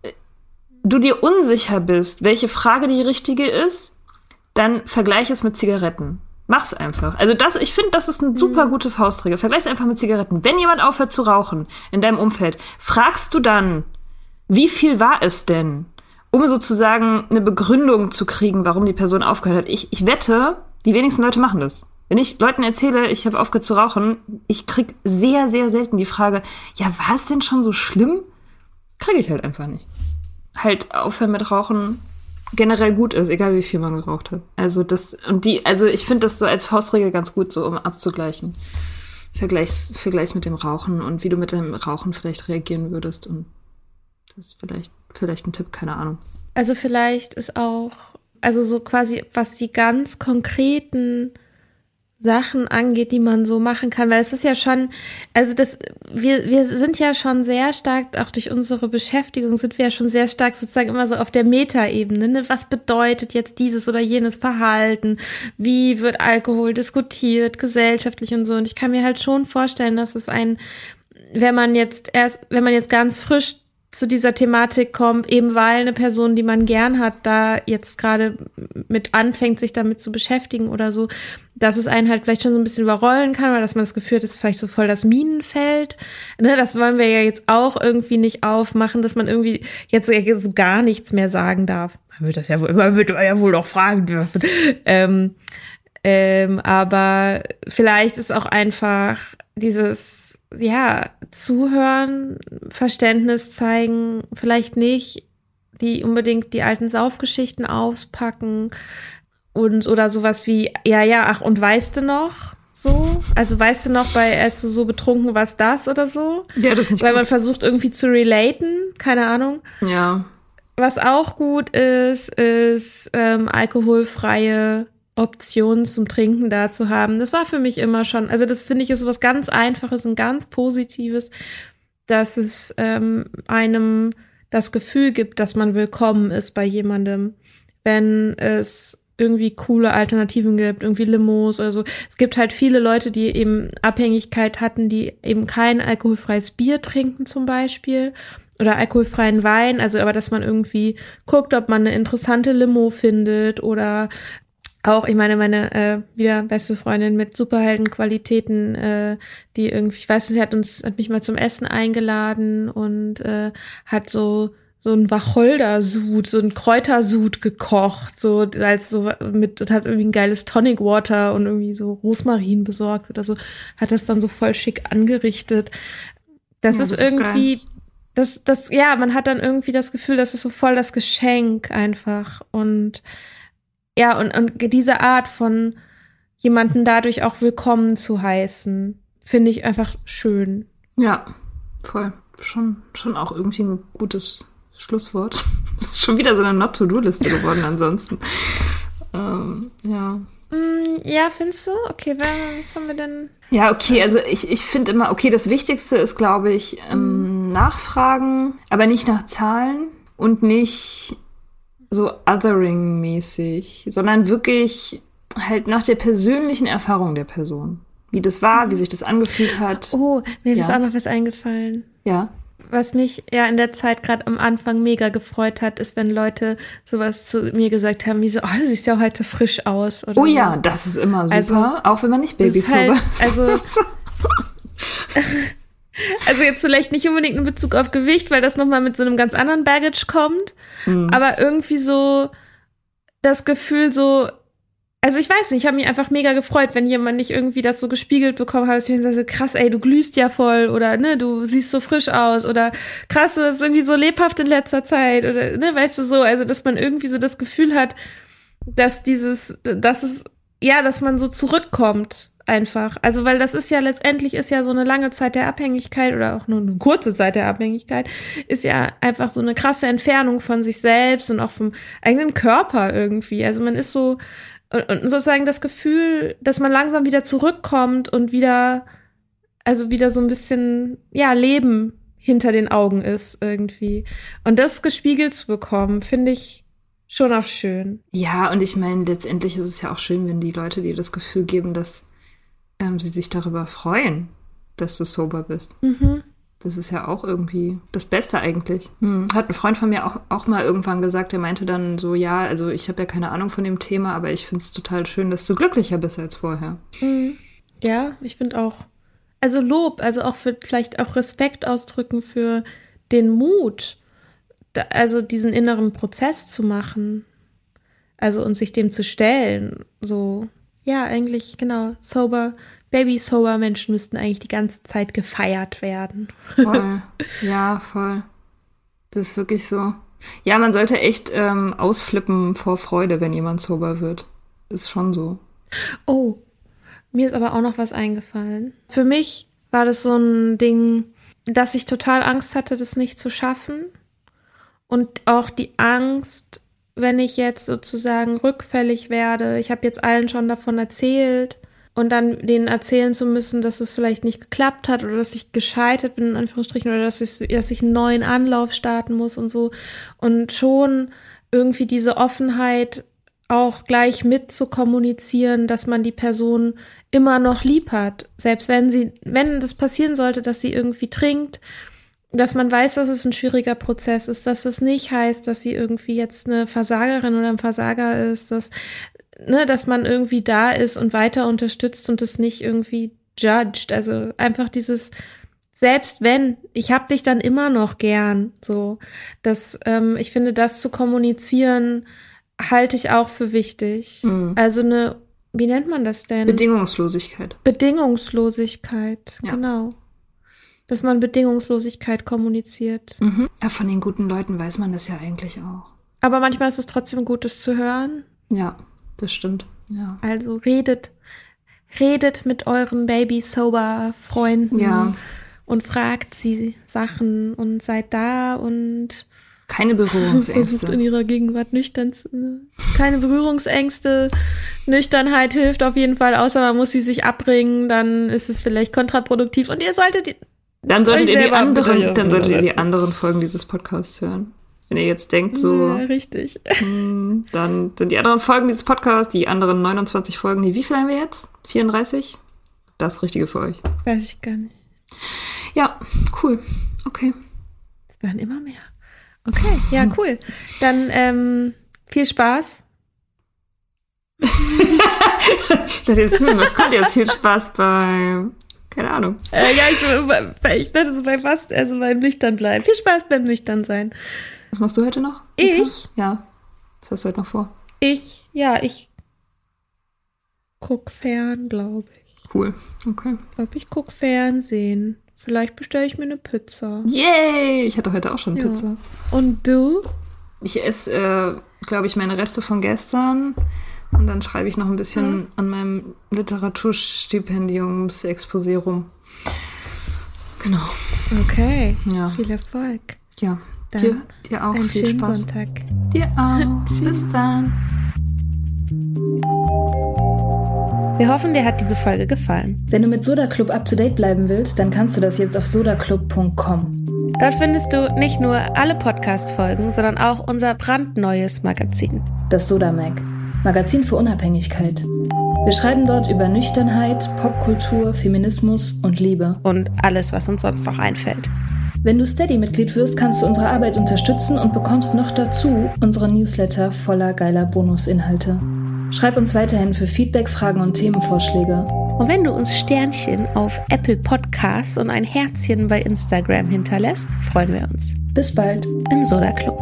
du dir unsicher bist, welche Frage die richtige ist, dann vergleich es mit Zigaretten. Mach's einfach. Also ich finde, das ist eine super gute Faustregel. Vergleich's einfach mit Zigaretten. Wenn jemand aufhört zu rauchen in deinem Umfeld, fragst du dann, wie viel war es denn? Um sozusagen eine Begründung zu kriegen, warum die Person aufgehört hat. Ich wette, die wenigsten Leute machen das. Wenn ich Leuten erzähle, ich habe aufgehört zu rauchen, ich krieg sehr, sehr selten die Frage, ja, war es denn schon so schlimm? Kriege ich halt einfach nicht. Halt aufhören mit Rauchen generell gut ist, egal wie viel man geraucht hat. Also ich finde das so als Faustregel ganz gut, so um abzugleichen. Vergleich's mit dem Rauchen und wie du mit dem Rauchen vielleicht reagieren würdest. Und das ist vielleicht ein Tipp, keine Ahnung. Also vielleicht ist auch, also so quasi, was die ganz konkreten Sachen angeht, die man so machen kann, weil es ist ja schon, also wir sind ja schon sehr stark, auch durch unsere Beschäftigung sind wir ja schon sehr stark sozusagen immer so auf der Metaebene, ne? Was bedeutet jetzt dieses oder jenes Verhalten? Wie wird Alkohol diskutiert, gesellschaftlich und so? Und ich kann mir halt schon vorstellen, dass es wenn man jetzt ganz frisch zu dieser Thematik kommt, eben weil eine Person, die man gern hat, da jetzt gerade mit anfängt, sich damit zu beschäftigen oder so, dass es einen halt vielleicht schon so ein bisschen überrollen kann oder dass man das Gefühl hat, das ist vielleicht so voll das Minenfeld. Ne, das wollen wir ja jetzt auch irgendwie nicht aufmachen, dass man irgendwie jetzt so gar nichts mehr sagen darf. Man wird ja wohl noch fragen dürfen. Aber vielleicht ist auch einfach dieses zuhören, Verständnis zeigen, vielleicht nicht unbedingt die alten Saufgeschichten auspacken oder sowas wie, und weißt du noch? So? Also weißt du noch, als du so betrunken warst, das oder so? Ja, das ist nicht Weil gut. Man versucht irgendwie zu relaten, keine Ahnung. Ja. was auch gut ist alkoholfreie Optionen zum Trinken da zu haben. Das war für mich immer schon, also das finde ich ist so was ganz Einfaches und ganz Positives, dass es einem das Gefühl gibt, dass man willkommen ist bei jemandem, wenn es irgendwie coole Alternativen gibt, irgendwie Limos oder so. Es gibt halt viele Leute, die eben Abhängigkeit hatten, die eben kein alkoholfreies Bier trinken zum Beispiel oder alkoholfreien Wein, also aber dass man irgendwie guckt, ob man eine interessante Limo findet oder auch, ich meine, meine wieder beste Freundin mit Superheldenqualitäten, die irgendwie, ich weiß nicht, hat mich mal zum Essen eingeladen und hat so ein Wacholdersud, so ein Kräutersud gekocht, so als so mit und hat irgendwie ein geiles Tonic Water und irgendwie so Rosmarin besorgt oder so, hat das dann so voll schick angerichtet. Das ist irgendwie ja, man hat dann irgendwie das Gefühl, das ist so voll das Geschenk einfach und ja, und diese Art von jemanden dadurch auch willkommen zu heißen, finde ich einfach schön. Ja, voll. Schon auch irgendwie ein gutes Schlusswort. Das ist schon wieder so eine Not-to-Do-Liste geworden ansonsten. Ja. Ja, findest du? Okay, was haben wir denn? Ja, okay, also ich finde immer, okay, das Wichtigste ist, glaube ich, nachfragen, aber nicht nach Zahlen und nicht so othering-mäßig, sondern wirklich halt nach der persönlichen Erfahrung der Person. Wie das war, wie sich das angefühlt hat. Oh, mir ist auch noch was eingefallen. Ja. Was mich ja in der Zeit gerade am Anfang mega gefreut hat, ist, wenn Leute sowas zu mir gesagt haben, wie so, du siehst ja heute frisch aus. Oder oh so. Ja, das ist immer super, also, auch wenn man nicht Babysober ist. Also jetzt vielleicht nicht unbedingt in Bezug auf Gewicht, weil das nochmal mit so einem ganz anderen Baggage kommt, aber irgendwie so das Gefühl so, also ich weiß nicht, ich habe mich einfach mega gefreut, wenn jemand nicht irgendwie das so gespiegelt bekommen hat, dass ich so krass, ey, du glühst ja voll oder ne, du siehst so frisch aus oder krass, du bist irgendwie so lebhaft in letzter Zeit oder ne, weißt du so, also dass man irgendwie so das Gefühl hat, dass dass man so zurückkommt einfach. Also, weil das ist ja letztendlich ist ja so eine lange Zeit der Abhängigkeit oder auch nur eine kurze Zeit der Abhängigkeit, ist ja einfach so eine krasse Entfernung von sich selbst und auch vom eigenen Körper irgendwie. Also man ist so, und sozusagen das Gefühl, dass man langsam wieder zurückkommt und wieder so ein bisschen, ja, Leben hinter den Augen ist irgendwie. Und das gespiegelt zu bekommen, finde ich schon auch schön. Ja, und ich meine, letztendlich ist es ja auch schön, wenn die Leute dir das Gefühl geben, dass sie sich darüber freuen, dass du sober bist. Mhm. Das ist ja auch irgendwie das Beste eigentlich. Hat ein Freund von mir auch mal irgendwann gesagt, der meinte dann so, ja, also ich habe ja keine Ahnung von dem Thema, aber ich finde es total schön, dass du glücklicher bist als vorher. Mhm. Ja, ich finde auch, also Lob, also auch vielleicht auch Respekt ausdrücken für den Mut, also diesen inneren Prozess zu machen, also und sich dem zu stellen, so. Ja, eigentlich, genau. Baby-sober Menschen müssten eigentlich die ganze Zeit gefeiert werden. Voll. Ja, voll. Das ist wirklich so. Ja, man sollte echt ausflippen vor Freude, wenn jemand sober wird. Ist schon so. Oh, mir ist aber auch noch was eingefallen. Für mich war das so ein Ding, dass ich total Angst hatte, das nicht zu schaffen. Und auch die Angst, wenn ich jetzt sozusagen rückfällig werde, ich habe jetzt allen schon davon erzählt und dann denen erzählen zu müssen, dass es vielleicht nicht geklappt hat oder dass ich gescheitert bin, in Anführungsstrichen, oder dass ich einen neuen Anlauf starten muss und so. Und schon irgendwie diese Offenheit auch gleich mit zu kommunizieren, dass man die Person immer noch lieb hat. Selbst wenn das passieren sollte, dass sie irgendwie trinkt, dass man weiß, dass es ein schwieriger Prozess ist, dass es nicht heißt, dass sie irgendwie jetzt eine Versagerin oder ein Versager ist, dass man irgendwie da ist und weiter unterstützt und es nicht irgendwie judged. Also einfach dieses, selbst wenn, ich hab dich dann immer noch gern, so, dass ich finde, das zu kommunizieren, halte ich auch für wichtig. Mhm. Also wie nennt man das denn? Bedingungslosigkeit, ja. Genau. Dass man Bedingungslosigkeit kommuniziert. Mhm. Ja, von den guten Leuten weiß man das ja eigentlich auch. Aber manchmal ist es trotzdem gut, es zu hören. Ja, das stimmt. Ja. Also redet mit euren Baby-Sober-Freunden und fragt sie Sachen und seid da und Keine Berührungsängste. Versucht in ihrer Gegenwart nüchtern zu... Keine Berührungsängste. Nüchternheit hilft auf jeden Fall, außer man muss sie sich abbringen, dann ist es vielleicht kontraproduktiv. Und ihr solltet... Dann solltet ihr die anderen Folgen dieses Podcasts hören. Wenn ihr jetzt denkt, so... Ja, richtig. Dann sind die anderen Folgen dieses Podcasts, die anderen 29 Folgen, wie viel haben wir jetzt? 34? Das Richtige für euch. Weiß ich gar nicht. Ja, cool. Okay. Es werden immer mehr. Okay, ja, cool. Dann viel Spaß. Ich dachte jetzt, was kommt jetzt? Viel Spaß bei... Keine Ahnung. Ich dachte so beim Nüchtern bleiben. Viel Spaß beim Nüchtern sein. Was machst du heute noch? Ich? Ja. Was hast du heute noch vor? Ich guck fern, glaube ich. Cool, okay. Ich glaube, ich guck Fernsehen. Vielleicht bestelle ich mir eine Pizza. Yay! Ich hatte heute auch schon Pizza. Und du? Ich esse, glaube ich, meine Reste von gestern. Und dann schreibe ich noch ein bisschen an meinem Literaturstipendiums-Exposé rum. Genau. Okay. Ja. Viel Erfolg. Ja. Dann dir auch einen viel schönen Spaß. Sonntag. Dir auch. Bis dann. Wir hoffen, dir hat diese Folge gefallen. Wenn du mit Soda Club up-to-date bleiben willst, dann kannst du das jetzt auf sodaclub.com. Dort findest du nicht nur alle Podcast-Folgen, sondern auch unser brandneues Magazin. Das Soda Mag. Magazin für Unabhängigkeit. Wir schreiben dort über Nüchternheit, Popkultur, Feminismus und Liebe. Und alles, was uns sonst noch einfällt. Wenn du Steady-Mitglied wirst, kannst du unsere Arbeit unterstützen und bekommst noch dazu unsere Newsletter voller geiler Bonusinhalte. Schreib uns weiterhin für Feedback, Fragen und Themenvorschläge. Und wenn du uns Sternchen auf Apple Podcasts und ein Herzchen bei Instagram hinterlässt, freuen wir uns. Bis bald im Soda Club.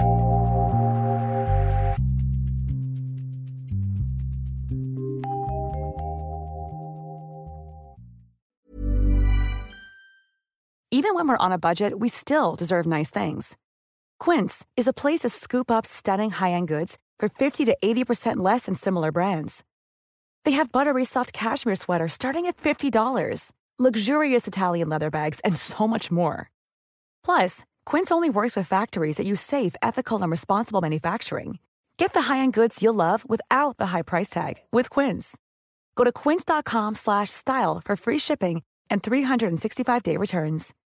Even when we're on a budget, we still deserve nice things. Quince is a place to scoop up stunning high-end goods for 50 to 80% less than similar brands. They have buttery soft cashmere sweaters starting at $50, luxurious Italian leather bags, and so much more. Plus, Quince only works with factories that use safe, ethical, and responsible manufacturing. Get the high-end goods you'll love without the high price tag with Quince. Go to quince.com/style for free shipping and 365-day returns.